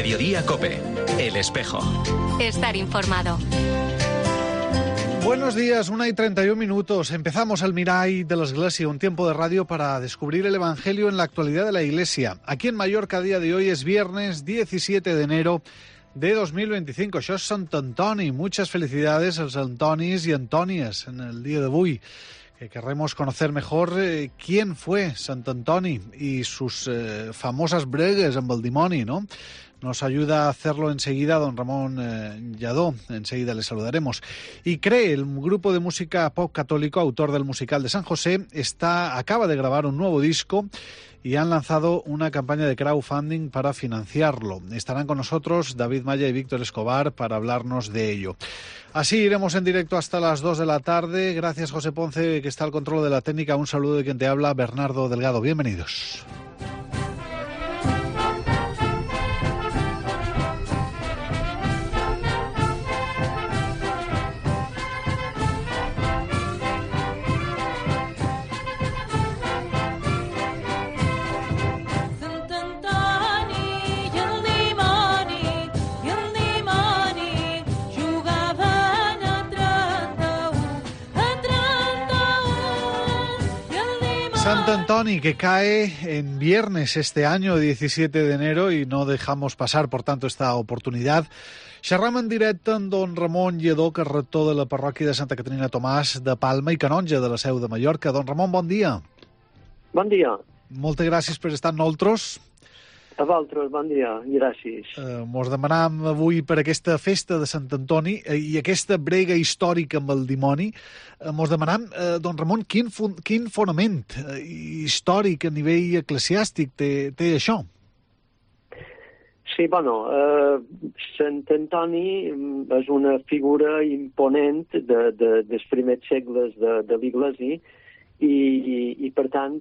Mediodía COPE. El Espejo. Estar informado. Buenos días, 1:31. Empezamos el Mirall de la Iglesia, un tiempo de radio para descubrir el Evangelio en la actualidad de la Iglesia. Aquí en Mallorca, a día de hoy es viernes 17 de enero de 2025. Això és Sant Antoni. Muchas felicidades als Antonis y Antonias en el día de hoy. Querremos conocer mejor quién fue Sant Antoni y sus famosas bregues amb el dimoni, ¿no? Nos ayuda a hacerlo enseguida don Ramón Lladó, enseguida le saludaremos. Y Cree, el grupo de música pop católico, autor del musical de San José, acaba de grabar un nuevo disco y han lanzado una campaña de crowdfunding para financiarlo. Estarán con nosotros David Maya y Víctor Escobar para hablarnos de ello. Así iremos en directo hasta las 2 de la tarde. Gracias, José Ponce, que está al control de la técnica. Un saludo de quien te habla, Bernardo Delgado. Bienvenidos. Sant Antoni, que cae en viernes este año, 17 de enero, y no dejamos pasar, por tanto, esta oportunidad. Xerram en directe amb don Ramon Lledó, que és rector de la parròquia de Santa Caterina Tomàs de Palma i canonge de la Seu de Mallorca. Don Ramon, bon dia. Bon dia. Moltes gràcies per estar amb nosaltres. A vosaltres, bon dia, gràcies. Mos demanàvem avui per aquesta festa de Sant Antoni i aquesta brega històrica amb el dimoni. Mos demanàvem, don Ramon, quin fonament històric a nivell eclesiàstic té això? Sí, Sant Antoni és una figura imponent dels primers segles de l'Iglésia i per tant,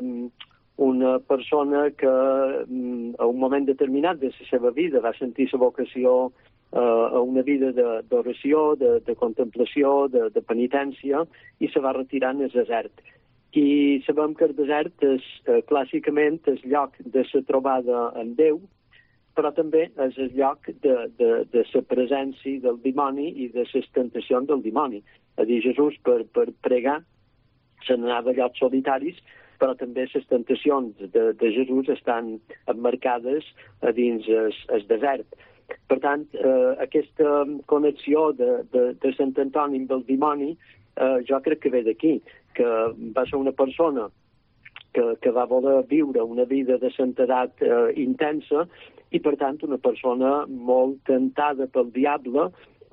una persona que a un moment determinat de la seva vida va sentir la vocació a una vida d'oració, de contemplació, de penitència, i se va retirar en el desert. I sabem que el desert és clàssicament el lloc de la trobada amb Déu, però també és el lloc de la presència del dimoni i de les tentacions del dimoni. És a dir, Jesús, per pregar, se n'anava a llocs solitaris, però també les tentacions de Jesús estan emmarcades a dins el desert. Per tant, aquesta connexió de Sant Antoni amb el dimoni jo crec que ve d'aquí, que va ser una persona que va voler viure una vida de santedat intensa i, per tant, una persona molt tentada pel diable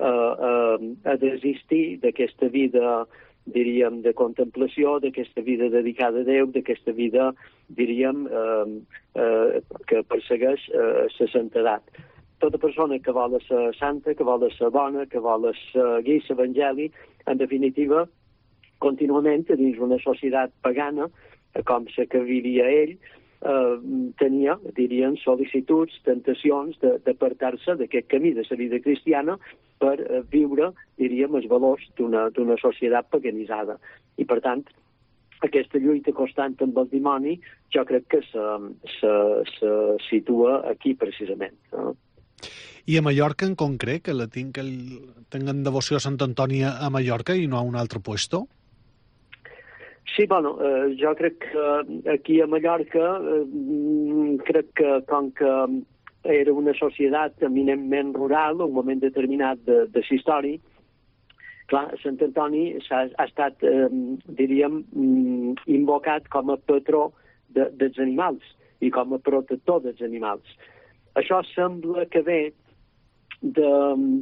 a desistir d'aquesta vida, diríem, de contemplació, d'aquesta vida dedicada a Déu, d'aquesta vida, diríem, que persegueix la santedat. Tota persona que vol ser santa, que vol ser bona, que vol seguir l'Evangeli, en definitiva, contínuament, dins una societat pagana, com la que vivia ell, tenia, dirien, sol·licituds, tentacions d'apartar-se d'aquest camí de la vida cristiana per viure, diríem, els valors d'una societat paganitzada. I, per tant, aquesta lluita constant amb el dimoni jo crec que se situa aquí, precisament. I a Mallorca en concret, que tenen devoció a Sant Antoni a Mallorca i no a un altre puesto? Sí, jo crec que aquí a Mallorca, crec que com que era una societat eminentment rural, un moment determinat de la història, clar, Sant Antoni ha estat, diríem, invocat com a patró dels animals i com a protector dels animals. Això sembla que ve de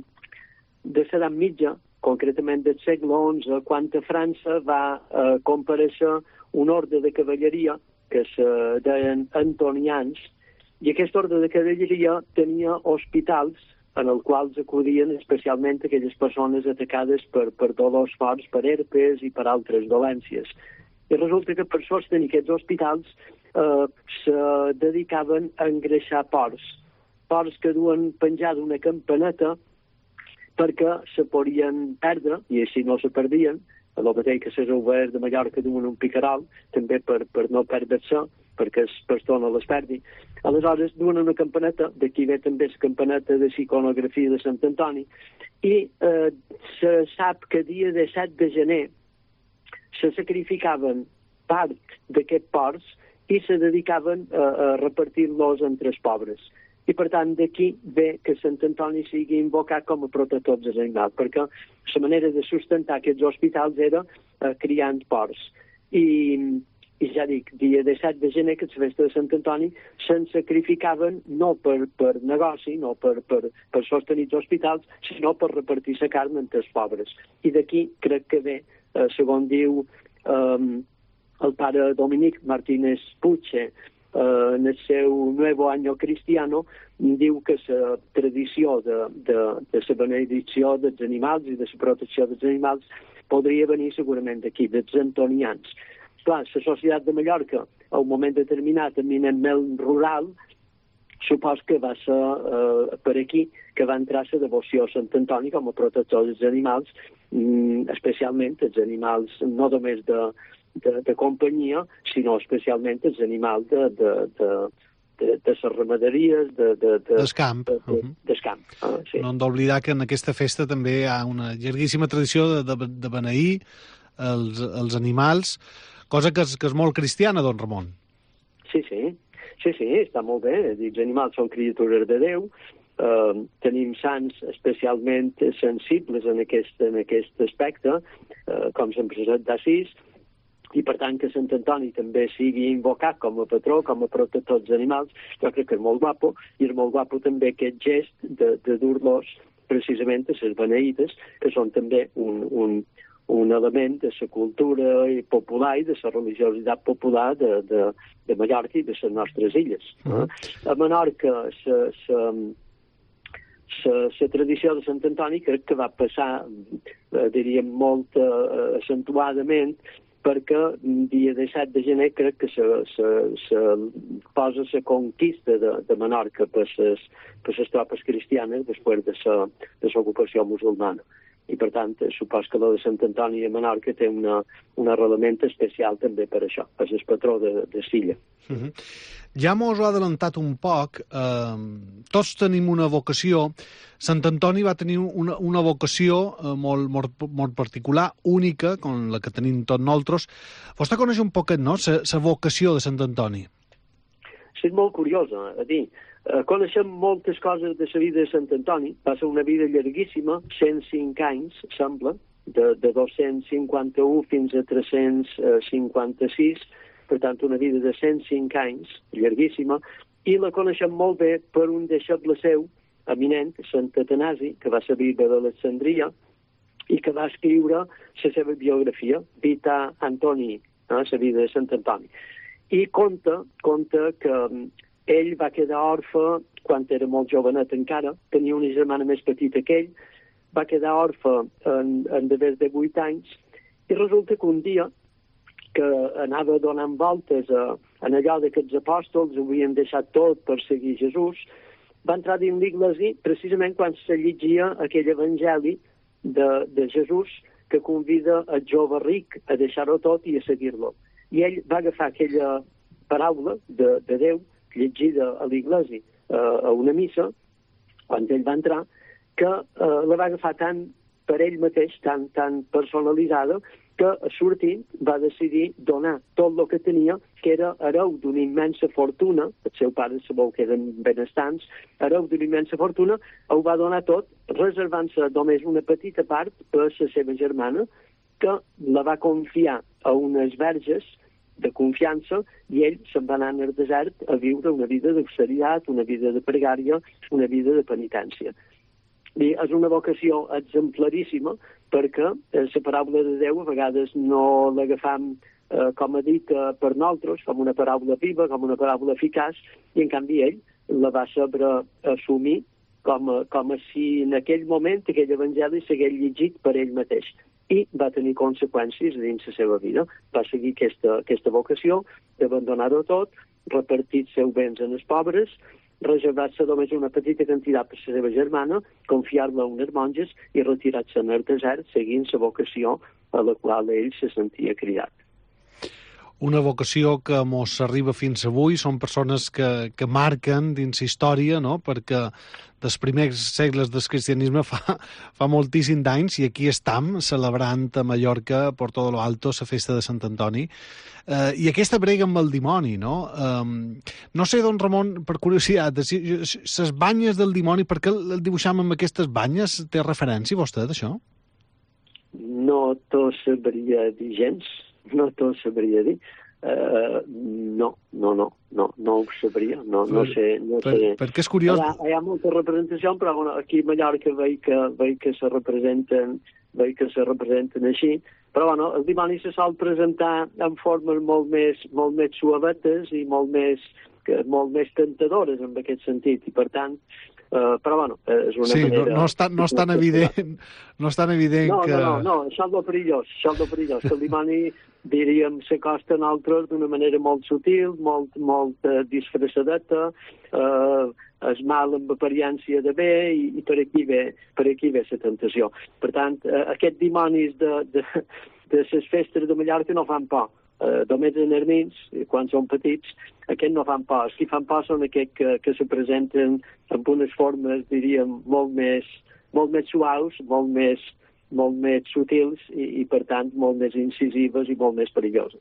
l'edat mitja, concretament del segle XI, quan a França va comparèixer un ordre de cavalleria que se deien antonians, i aquest ordre de cavalleria tenia hospitals en els quals acudien especialment aquelles persones atacades per dolors forts, per herpes i per altres dolències. I resulta que per sostenir aquests hospitals se dedicaven a engreixar porcs que duen penjada una campaneta perquè se podien perdre, i així no se perdien, el mateix que les ovelles de Mallorca duen un picarol, també per no perdre-se, perquè el pastor no les perdi. Aleshores duen una campaneta, d'aquí ve també la campaneta de iconografia de Sant Antoni, i se sap que dia 7 de gener se sacrificaven part d'aquests porcs i se dedicaven a repartir-los entre els pobres. I, per tant, d'aquí ve que Sant Antoni sigui invocat com a protector dels animals, perquè la manera de sustentar aquests hospitals era criant porcs. I ja dic, dia 17 de gener, que és la festa de Sant Antoni, se'n sacrificaven no per negoci, no per sostenir els hospitals, sinó per repartir la carn entre els pobres. I d'aquí crec que ve, segons diu el pare Dominic Martínez Puche, en el seu Nuevo Año Cristiano, diu que la tradició de la benedicció dels animals i de la protecció dels animals podria venir segurament d'aquí, dels antonians. Clar, la societat de Mallorca, a un moment determinat, eminentment rural, supos que va ser per aquí que va entrar la devoció a Sant Antoni com a protector dels animals, especialment els animals no només de companyia, sinó especialment els animals de les ramaderies, del camp. Del camp. Sí. No hem d'oblidar que en aquesta festa també hi ha una llarguíssima tradició de beneir els animals, cosa que és molt cristiana, don Ramon. Sí, està molt bé. Els animals són criatures de Déu. Tenim sants especialment sensibles en aquest aspecte, com Sant Josep d'Assís, i per tant que Sant Antoni també sigui invocat com a patró, com a protector dels animals, jo crec que és molt guapo, i és molt guapo també aquest gest de dur-los precisament a les beneïdes, que són també un element de la cultura popular i de la religiositat popular de Mallorca i de les nostres illes. A Menorca, la tradició de Sant Antoni crec que va passar, diríem, molt acentuadament, perquè dia 17 de gener crec que se posa la conquista de Menorca per les tropes cristianes després de l'ocupació musulmana. I, per tant, supos que la de Sant Antoni a Menorca té un arrelament especial també per això, és el patró de l'illa. Ja mos ho ha adelantat un poc, tots tenim una vocació. Sant Antoni va tenir una vocació molt particular, única, com la que tenim tots nosaltres. Vostè coneix un poquet, no?, la vocació de Sant Antoni. És molt curiosa, a dir, coneixem moltes coses de la vida de Sant Antoni. Va ser una vida llarguíssima, 105 anys, sembla, de 251 fins a 356, per tant, una vida de 105 anys, llarguíssima, i la coneixem molt bé per un deixeble seu, eminent, Sant Atanasi, que va ser bisbe d'Alexandria, i que va escriure la seva biografia, Vita Antoni, la vida de Sant Antoni. I conta que ell va quedar orfe quan era molt jovenet encara, tenia una germana més petita que ell, va quedar orfe en d'haver de 8 anys, i resulta que un dia que anava donant voltes en allò que els apòstols havien deixat tot per seguir Jesús, va entrar dins l'Iglesi precisament quan se llegia aquell evangeli de Jesús que convida el jove ric a deixar-ho tot i a seguir-lo. I ell va agafar aquella paraula de Déu llegida a l'Iglesi a una missa, quan ell va entrar, que la va agafar tant per ell mateix, tan personalitzada, que sortint va decidir donar tot el que tenia, que era hereu d'una immensa fortuna, el seu pare sabeu que eren benestants, hereu d'una immensa fortuna, ho va donar tot, reservant-se només una petita part per la seva germana, que la va confiar a unes verges de confiança, i ell se'n va anar al desert a viure una vida d'austeritat, una vida de pregària, una vida de penitència. I és una vocació exemplaríssima perquè la paraula de Déu a vegades no l'agafam, com ha dit, per nosaltres, com una paraula viva, com una paraula eficaç, i en canvi ell la va saber assumir com si en aquell moment aquell evangeli s'hagués llegit per ell mateix. I va tenir conseqüències dins la seva vida. Va seguir aquesta vocació d'abandonar-ho tot, repartir els seus béns en els pobres, reservar-se només una petita quantitat per la seva germana, confiar-la a unes monges i retirar-se en el desert seguint la vocació a la qual ell se sentia criat. Una vocació que mos arriba fins avui, són persones que marquen dins història, no?, perquè dels primers segles del cristianisme fa moltíssim d'anys, i aquí estam celebrant a Mallorca, por todo lo alto, la festa de Sant Antoni, i aquesta brega amb el dimoni, no? No sé, don Ramon, per curiositat, les banyes del dimoni, per què el dibuixam amb aquestes banyes? Té referència vostè d'això? No t'ho sabria dir gens. No t'ho sabria dir. No ho sabria. No sé. Perquè és curiós. Hi ha molta representació, però bueno, aquí a Mallorca veig que se representen així. Però bueno, el dimoni se sol presentar en formes molt més suavetes i molt més tentadores en aquest sentit. I per tant, però bueno, és una manera... No és tan evident, que... No, això és el perillós, que el dimoni, diríem, s'acosta a nosaltres d'una manera molt sutil, molt disfressadeta, és mal amb apariència de bé, i per aquí ve la tentació. Per tant, aquests dimonis de les festes de Mallorca no fan por. Només en ermins, quan són petits, aquests no fan por. Els que fan por són aquests que se presenten amb unes formes, diríem, molt més suaus, molt més sutils i, per tant, molt més incisives i molt més perilloses.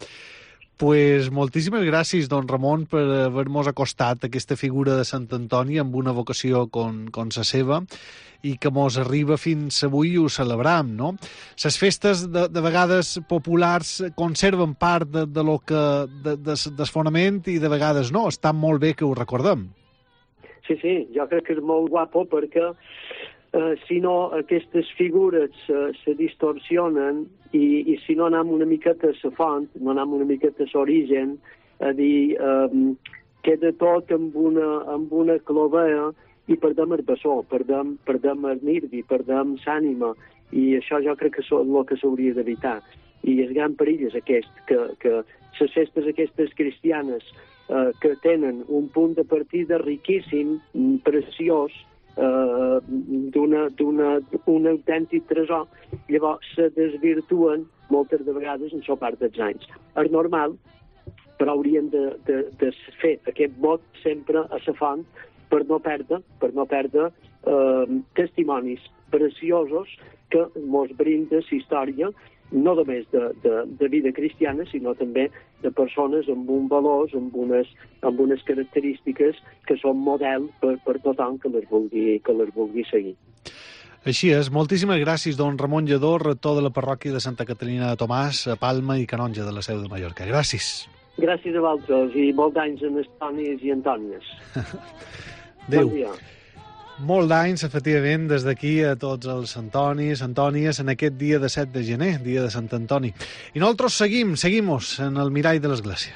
Pues moltíssimes gràcies, don Ramon, per haver-nos acostat a aquesta figura de Sant Antoni amb una vocació com la seva, i que mos arriba fins avui i ho celebram, no? Les festes de vegades populars conserven part del fonament i de vegades no. Està molt bé que ho recordem. Sí, jo crec que és molt guapo perquè si no aquestes figures se distorsionen i si no anem una miqueta a la font, no anem una miqueta a l'origen, a dir, queda tot amb una clovea i perdem el bessó, perdem el nervi, perdem l'ànima, i això jo crec que és el que s'hauria d'evitar. I el gran perill és aquest, que les festes aquestes cristianes que tenen un punt de partida riquíssim, preciós, d'un autèntic tresor, llavors se desvirtuen moltes de vegades en la part dels anys. És normal, però hauríem de fer aquest vot sempre a la font per no perdre testimonis preciosos que mos brinda la història, no només de vida cristiana, sinó també de persones amb uns valors, amb unes característiques que són model per tothom que les vulgui seguir. Així és. Moltíssimes gràcies, don Ramon Lledó, rector de la parròquia de Santa Caterina de Tomàs, a Palma, i canonge de la Seu de Mallorca. Gràcies. Gràcies a vosaltres i molts anys en Estonis i Antònies. Adéu. Bon dia. Molt d'anys, efectivament, des d'aquí a tots els Antonis, Antònies, en aquest dia de 7 de gener, dia de Sant Antoni. I nosaltres seguimos en el mirall de l'Església.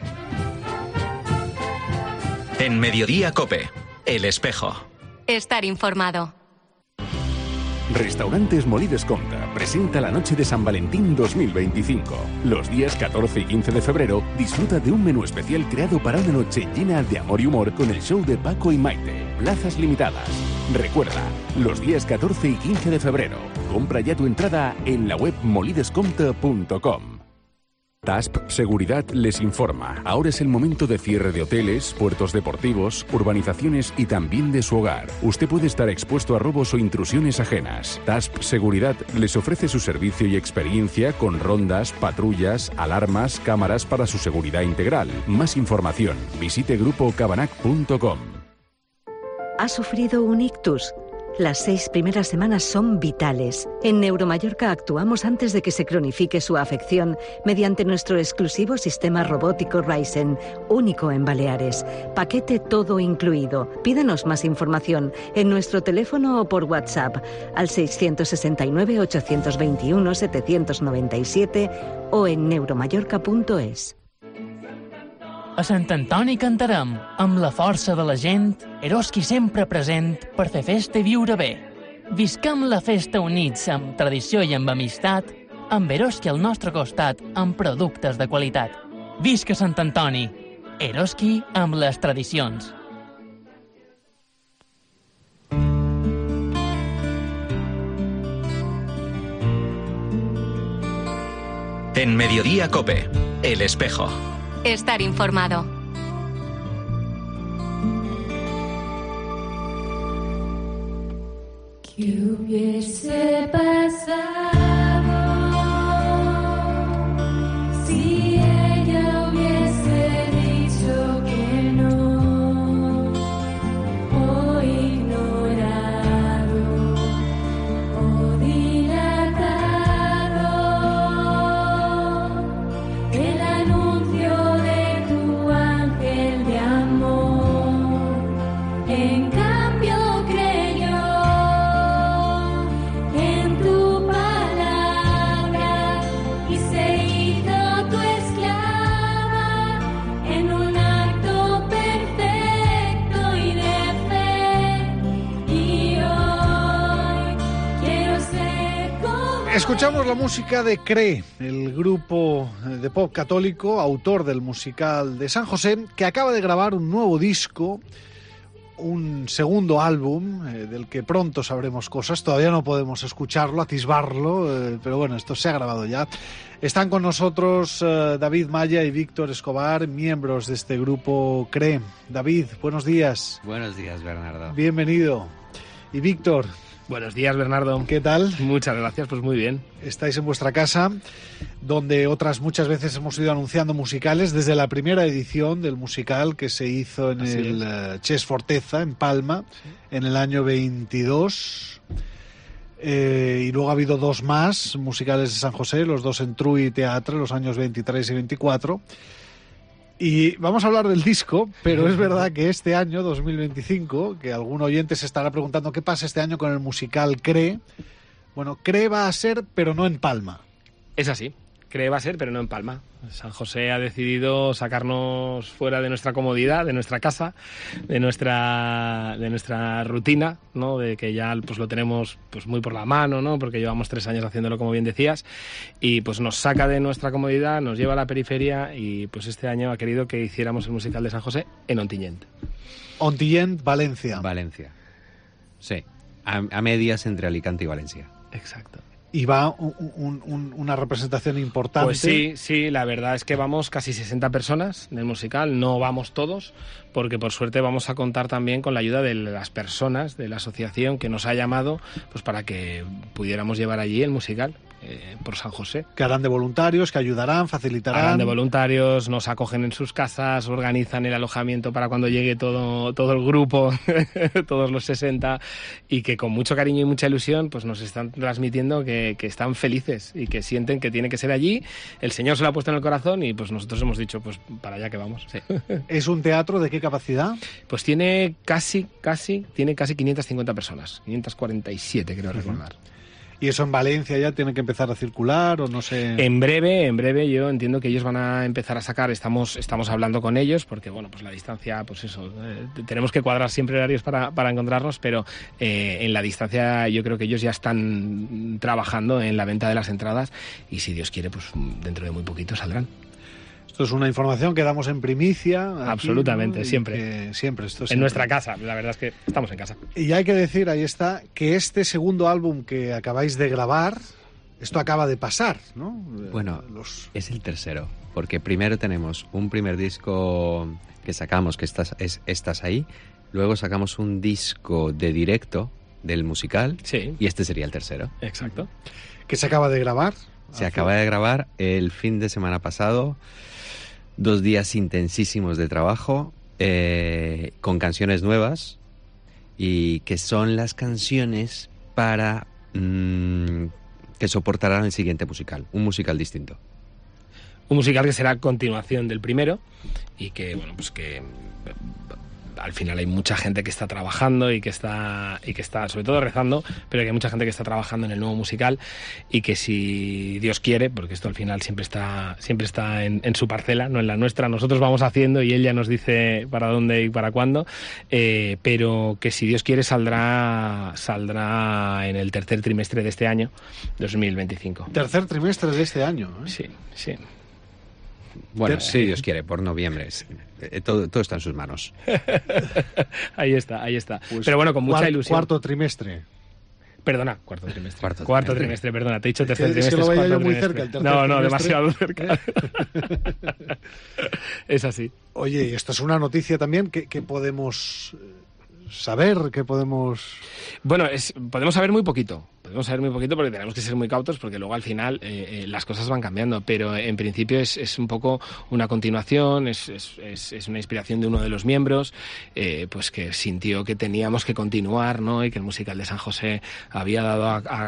En Mediodía COPE, El Espejo. Estar informado. Restaurantes Molí Descompte presenta la Noche de San Valentín 2025. Los días 14 y 15 de febrero disfruta de un menú especial creado para una noche llena de amor y humor con el show de Paco y Maite. Plazas limitadas. Recuerda, los días 14 y 15 de febrero. Compra ya tu entrada en la web molidescompte.com. TASP Seguridad les informa. Ahora es el momento de cierre de hoteles, puertos deportivos, urbanizaciones y también de su hogar. Usted puede estar expuesto a robos o intrusiones ajenas. TASP Seguridad les ofrece su servicio y experiencia con rondas, patrullas, alarmas, cámaras para su seguridad integral. Más información, visite grupocabanac.com. ¿Ha sufrido un ictus? Las 6 primeras semanas son vitales. En Neuromallorca actuamos antes de que se cronifique su afección mediante nuestro exclusivo sistema robótico Ryzen, único en Baleares. Paquete todo incluido. Pídanos más información en nuestro teléfono o por WhatsApp al 669 821 797 o en neuromallorca.es. A Sant Antoni cantarem, amb la força de la gent, Eroski sempre present per fer festa i viure bé. Visquem la festa units amb tradició i amb amistat, amb Eroski al nostre costat, amb productes de qualitat. Visca Sant Antoni! Eroski amb les tradicions. En Mediodía COPE, El Espejo. Estar informado. ¿Qué hubiese pasado si ella hubiese dicho que no, o ignorado, o dilatado el anuncio de tu ángel de amor? En cambio creyó en tu palabra y se hizo tu esclava en un acto perfecto y de fe. Y hoy quiero ser como... Escuchamos la música de CRE, el grupo de pop católico, autor del musical de San José, que acaba de grabar un nuevo disco, un segundo álbum, del que pronto sabremos cosas. Todavía no podemos escucharlo, atisbarlo, pero bueno, esto se ha grabado ya. Están con nosotros David Maya y Víctor Escobar, miembros de este grupo CRE. David, buenos días. Buenos días, Bernardo. Bienvenido. Y Víctor, Buenos días, Bernardo. ¿qué tal? Muchas gracias, pues muy bien. Estáis en vuestra casa, donde otras muchas veces hemos ido anunciando musicales, desde la primera edición del musical que se hizo en Así el Chess Forteza, en Palma, en el año 22. Y luego ha habido dos más musicales de San José, los dos en Trui Teatre, los años 23 y 24. Y vamos a hablar del disco, pero es verdad que este año, 2025, que algún oyente se estará preguntando qué pasa este año con el musical CRE. Bueno, CRE va a ser, pero no en Palma. Es así, CRE va a ser, pero no en Palma. San José ha decidido sacarnos fuera de nuestra comodidad, de nuestra casa, de nuestra rutina, ¿no? De que ya pues lo tenemos pues muy por la mano, ¿no? Porque llevamos 3 años haciéndolo, como bien decías, y pues nos saca de nuestra comodidad, nos lleva a la periferia, y pues este año ha querido que hiciéramos el musical de San José en Ontinyent. Ontinyent, Valencia. Valencia. Sí, a medias entre Alicante y Valencia. Exacto. Y va una representación importante. Pues sí, la verdad es que vamos casi 60 personas del musical, no vamos todos, porque por suerte vamos a contar también con la ayuda de las personas de la asociación que nos ha llamado pues para que pudiéramos llevar allí el musical por San José. Que harán de voluntarios, que ayudarán, facilitarán. Harán de voluntarios, nos acogen en sus casas, organizan el alojamiento para cuando llegue todo el grupo, todos los 60, y que con mucho cariño y mucha ilusión pues nos están transmitiendo que están felices y que sienten que tiene que ser allí. El Señor se lo ha puesto en el corazón y pues nosotros hemos dicho pues para allá que vamos. Sí. ¿Es un teatro de qué capacidad? Pues tiene casi 550 personas, 547 creo recordar. ¿Y eso en Valencia ya tiene que empezar a circular o no sé? En breve yo entiendo que ellos van a empezar a sacar, estamos hablando con ellos porque bueno, pues la distancia, pues eso, tenemos que cuadrar siempre horarios para encontrarnos, pero en la distancia yo creo que ellos ya están trabajando en la venta de las entradas y si Dios quiere, pues dentro de muy poquito saldrán. Esto es una información que damos en primicia. Aquí, absolutamente, ¿no? siempre. Siempre. En nuestra casa, la verdad es que estamos en casa. Y hay que decir, ahí está, que este segundo álbum que acabáis de grabar, esto acaba de pasar, ¿no? Bueno, es el tercero, porque primero tenemos un primer disco que sacamos, que estás ahí, luego sacamos un disco de directo del musical, sí, y este sería el tercero. Exacto. ¿Que se acaba de grabar? Se acaba de grabar el fin de semana pasado. 2 días intensísimos de trabajo, con canciones nuevas, y que son las canciones para que soportarán el siguiente musical, un musical distinto. Un musical que será continuación del primero y que, bueno, pues que al final hay mucha gente que está trabajando y que está sobre todo rezando, pero que hay mucha gente que está trabajando en el nuevo musical y que si Dios quiere, porque esto al final siempre está en su parcela, no en la nuestra, nosotros vamos haciendo y él ya nos dice para dónde y para cuándo, pero que si Dios quiere saldrá en el tercer trimestre de este año, 2025. Tercer trimestre de este año, ¿eh? Sí. Bueno, si Dios quiere, por noviembre. Todo está en sus manos. Ahí está. Pues pero bueno, con mucha ilusión. Cuarto trimestre. Perdona, cuarto trimestre. Cuarto trimestre, perdona. Te he dicho tercer Es trimestre. que lo veía yo cuarto muy trimestre. cerca, el tercer No, trimestre. demasiado cerca. Es así. Oye, y esto es una noticia también que podemos saber, que podemos... Bueno, podemos saber muy poquito. Podemos saber muy poquito porque tenemos que ser muy cautos porque luego al final las cosas van cambiando, pero en principio es un poco una continuación, es una inspiración de uno de los miembros, pues que sintió que teníamos que continuar, ¿no? Y que el musical de San José había dado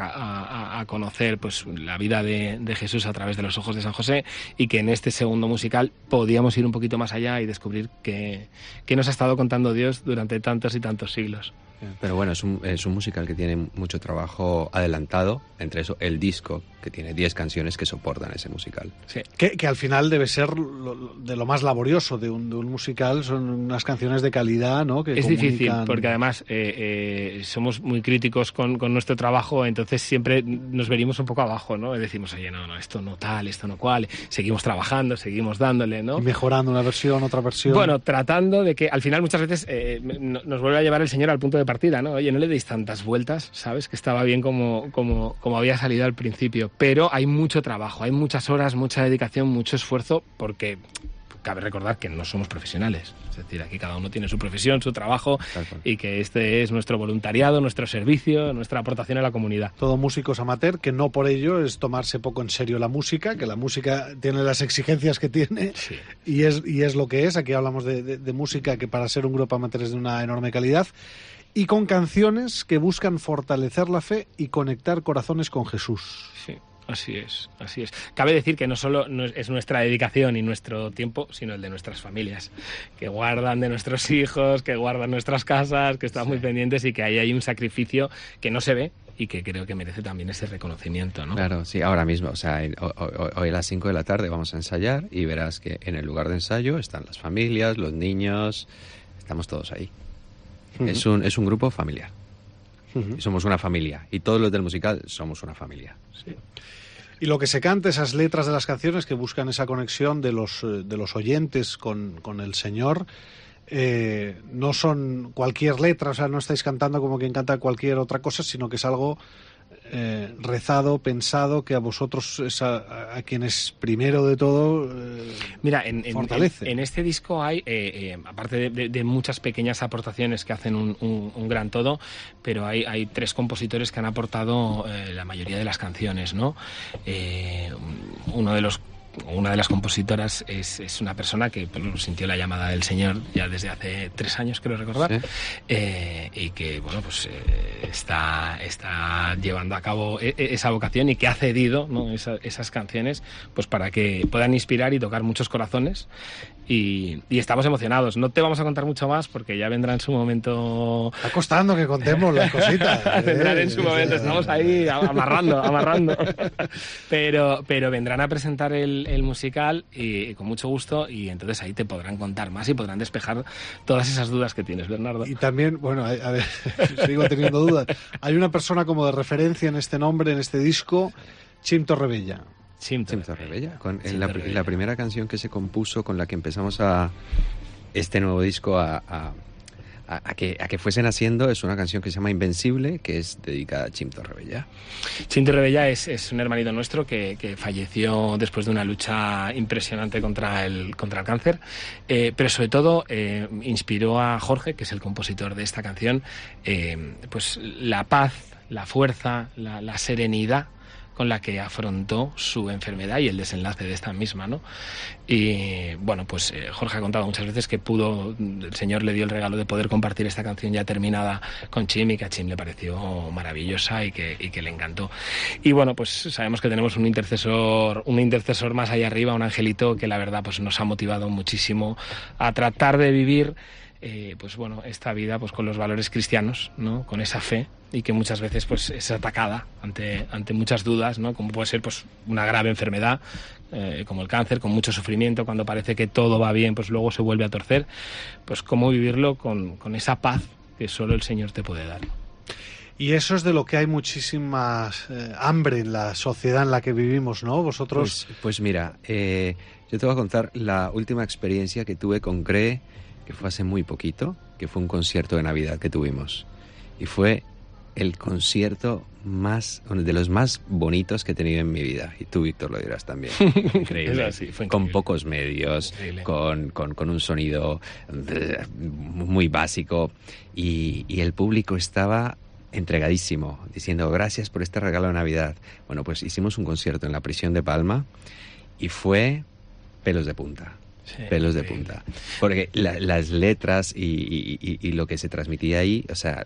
a conocer pues la vida de Jesús a través de los ojos de San José y que en este segundo musical podíamos ir un poquito más allá y descubrir qué nos ha estado contando Dios durante tantos y tantos siglos. Pero bueno, es un musical que tiene mucho trabajo adelantado, entre eso el disco, que tiene 10 canciones que soportan ese musical. Sí. Que al final debe ser de lo más laborioso de un musical, son unas canciones de calidad, ¿no? Que es comunican... difícil, porque además somos muy críticos con nuestro trabajo, entonces siempre nos venimos un poco abajo, ¿no? Decimos, oye, no, esto no tal, esto no cual, seguimos trabajando, seguimos dándole, ¿no? Y mejorando una versión, otra versión. Bueno, tratando de que al final muchas veces nos vuelve a llevar el Señor al punto de partida, ¿no? Oye, no le deis tantas vueltas, ¿sabes? Que estaba bien como había salido al principio. Pero hay mucho trabajo, hay muchas horas, mucha dedicación, mucho esfuerzo, porque cabe recordar que no somos profesionales. Es decir, aquí cada uno tiene su profesión, su trabajo, y que este es nuestro voluntariado, nuestro servicio, nuestra aportación a la comunidad. Todo músicos amateur, que no por ello es tomarse poco en serio la música, que la música tiene las exigencias que tiene, sí. y es lo que es. Aquí hablamos de música que para ser un grupo amateur es de una enorme calidad, y con canciones que buscan fortalecer la fe y conectar corazones con Jesús. Sí. Así es. Cabe decir que no solo es nuestra dedicación y nuestro tiempo, sino el de nuestras familias, que guardan de nuestros hijos, que guardan nuestras casas, que están muy pendientes y que ahí hay un sacrificio que no se ve y que creo que merece también ese reconocimiento, ¿no? Claro, sí, ahora mismo, o sea, hoy a las 5 de la tarde vamos a ensayar y verás que en el lugar de ensayo están las familias, los niños, estamos todos ahí. Uh-huh. Es un grupo familiar. Uh-huh. Y somos una familia. Y todos los del musical somos una familia. Sí. Y lo que se canta, esas letras de las canciones que buscan esa conexión de los oyentes con el Señor, no son cualquier letra, o sea, no estáis cantando como quien canta cualquier otra cosa, sino que es algo rezado, pensado, que a vosotros es a quienes primero de todo Mira, fortalece. En este disco hay, aparte de muchas pequeñas aportaciones que hacen un gran todo, pero hay 3 compositores que han aportado la mayoría de las canciones, ¿no? Una de las compositoras es una persona que sintió la llamada del Señor ya desde hace 3 años, creo recordar, sí. Y que bueno, pues está llevando a cabo esa vocación y que ha cedido, ¿no? esas canciones pues para que puedan inspirar y tocar muchos corazones. Y estamos emocionados. No te vamos a contar mucho más porque ya vendrá en su momento. Está costando que contemos las cositas. Vendrán en su momento. Estamos ahí amarrando. Pero vendrán a presentar el musical y con mucho gusto, y entonces ahí te podrán contar más y podrán despejar todas esas dudas que tienes, Bernardo. Y también, bueno, a ver, sigo teniendo dudas. Hay una persona como de referencia en este nombre, en este disco, Chim Torrebella. Chim Torrebella, la primera canción que se compuso, con la que empezamos a este nuevo disco a que fuese naciendo, es una canción que se llama Invencible, que es dedicada a Chim Torrebella. Chim Torrebella es un hermanito nuestro que falleció después de una lucha impresionante contra el cáncer, pero sobre todo inspiró a Jorge, que es el compositor de esta canción, pues la paz, la fuerza, la serenidad con la que afrontó su enfermedad y el desenlace de esta misma, ¿no? Y bueno, pues Jorge ha contado muchas veces que el Señor le dio el regalo de poder compartir esta canción ya terminada con Chim, y que a Chim le pareció maravillosa y que le encantó. Y bueno, pues sabemos que tenemos un intercesor más allá arriba, un angelito que la verdad pues nos ha motivado muchísimo a tratar de vivir pues bueno, esta vida pues con los valores cristianos, ¿no? Con esa fe, y que muchas veces pues es atacada ante muchas dudas, ¿no? Como puede ser pues una grave enfermedad como el cáncer, con mucho sufrimiento, cuando parece que todo va bien, pues luego se vuelve a torcer. Pues cómo vivirlo con esa paz que solo el Señor te puede dar. Y eso es de lo que hay muchísima hambre en la sociedad en la que vivimos, ¿no? Vosotros... Pues mira, yo te voy a contar la última experiencia que tuve con CREE, que fue hace muy poquito, que fue un concierto de Navidad que tuvimos. Y fue el concierto de los más bonitos que he tenido en mi vida. Y tú, Víctor, lo dirás también. Increíble. Eso sí, fue increíble. Con pocos medios, con un sonido muy básico. Y el público estaba entregadísimo, diciendo gracias por este regalo de Navidad. Bueno, pues hicimos un concierto en la prisión de Palma y fue pelos de punta. Sí, pelos de punta. Porque las letras y lo que se transmitía ahí, o sea,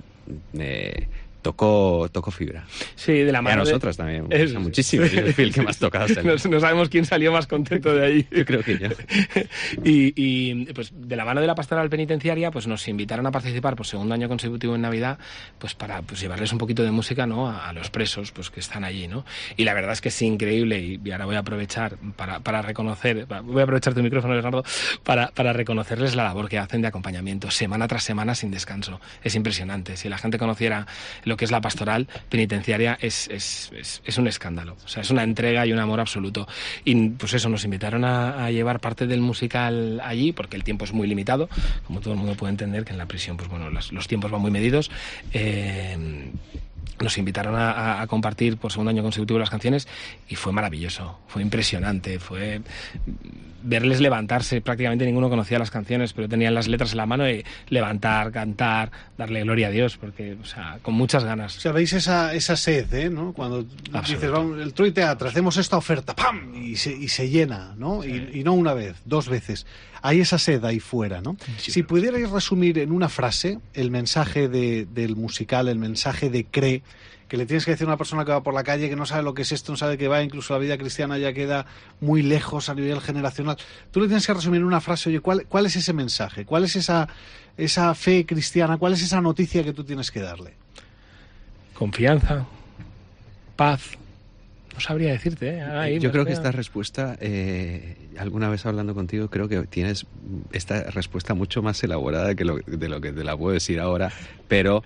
tocó fibra. Sí, de la mano. Y a nosotros también, muchísimo. Sí. El que más tocado. No sabemos quién salió más contento de ahí. Yo creo que yo. Y pues de la mano de la pastoral penitenciaria, pues nos invitaron a participar por segundo año consecutivo en Navidad, pues para llevarles un poquito de música, ¿no?, a los presos, pues que están allí, ¿no? Y la verdad es que es increíble, y ahora voy a aprovechar para reconocer, voy a aprovechar tu micrófono, Bernardo, para reconocerles la labor que hacen de acompañamiento semana tras semana sin descanso. Es impresionante. Si la gente conociera lo que es la pastoral penitenciaria, es un escándalo. O sea, es una entrega y un amor absoluto. Y pues eso, nos invitaron a llevar parte del musical allí, porque el tiempo es muy limitado, como todo el mundo puede entender que en la prisión, pues bueno, los tiempos van muy medidos. Nos invitaron a compartir por segundo año consecutivo las canciones y fue maravilloso, fue impresionante, fue verles levantarse. Prácticamente ninguno conocía las canciones, pero tenían las letras en la mano y levantar, cantar, darle gloria a Dios, porque, o sea, con muchas ganas. O sea, veis esa sed, ¿no? Cuando dices, vamos, el True Teatro, hacemos esta oferta, ¡pam!, y se llena, ¿no? Sí. Y no una vez, 2 veces. Hay esa sed ahí fuera, ¿no? Sí, si pudierais resumir en una frase el mensaje del musical, el mensaje de Cree, que le tienes que decir a una persona que va por la calle, que no sabe lo que es esto, no sabe qué va, incluso la vida cristiana ya queda muy lejos a nivel generacional. Tú le tienes que resumir en una frase, oye, ¿cuál es ese mensaje? ¿Cuál es esa fe cristiana? ¿Cuál es esa noticia que tú tienes que darle? Confianza, paz. No sabría decirte, ¿eh? Yo creo que esta respuesta, alguna vez hablando contigo, creo que tienes esta respuesta mucho más elaborada de lo que te la puedo decir ahora, pero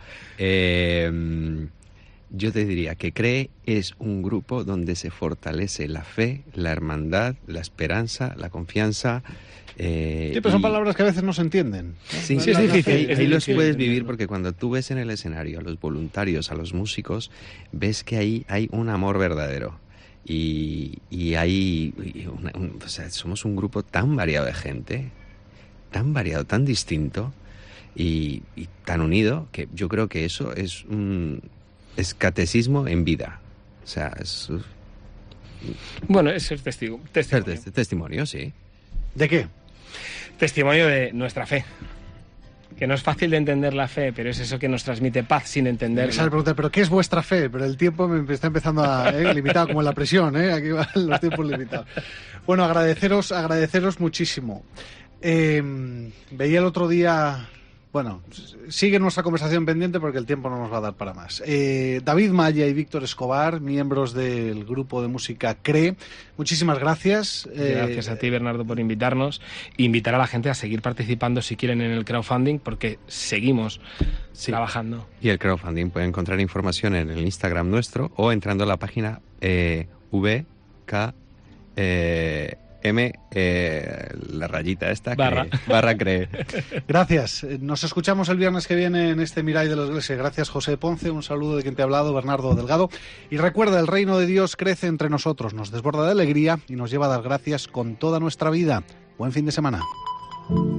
yo te diría que Cree es un grupo donde se fortalece la fe, la hermandad, la esperanza, la confianza. Sí, pero son palabras que a veces no se entienden, ¿no? Sí, es difícil. Ahí los puedes vivir, porque cuando tú ves en el escenario a los voluntarios, a los músicos, ves que ahí hay un amor verdadero. Y hay o sea, somos un grupo tan variado de gente, tan variado, tan distinto y tan unido, que yo creo que eso es catecismo en vida. O sea, bueno, es ser testimonio. Testimonio, sí. ¿De qué? Testimonio de nuestra fe. Que no es fácil de entender la fe, pero es eso que nos transmite paz sin entenderla. Esa es la pregunta, ¿pero qué es vuestra fe? Pero el tiempo me está empezando a limitado, como en la presión, aquí van los tiempos limitados. Bueno, agradeceros muchísimo. Veía el otro día... Bueno, sigue nuestra conversación pendiente porque el tiempo no nos va a dar para más. David Maya y Víctor Escobar, miembros del grupo de música Cree, muchísimas gracias. Gracias a ti, Bernardo, por invitarnos. Invitar a la gente a seguir participando si quieren en el crowdfunding, porque seguimos trabajando. Y el crowdfunding puede encontrar información en el Instagram nuestro o entrando a la página la rayita esta, barra Cree. Gracias. Nos escuchamos el viernes que viene en este Mirai de los Iglesia. Gracias, José Ponce. Un saludo de quien te ha hablado, Bernardo Delgado. Y recuerda, el reino de Dios crece entre nosotros, nos desborda de alegría y nos lleva a dar gracias con toda nuestra vida. Buen fin de semana.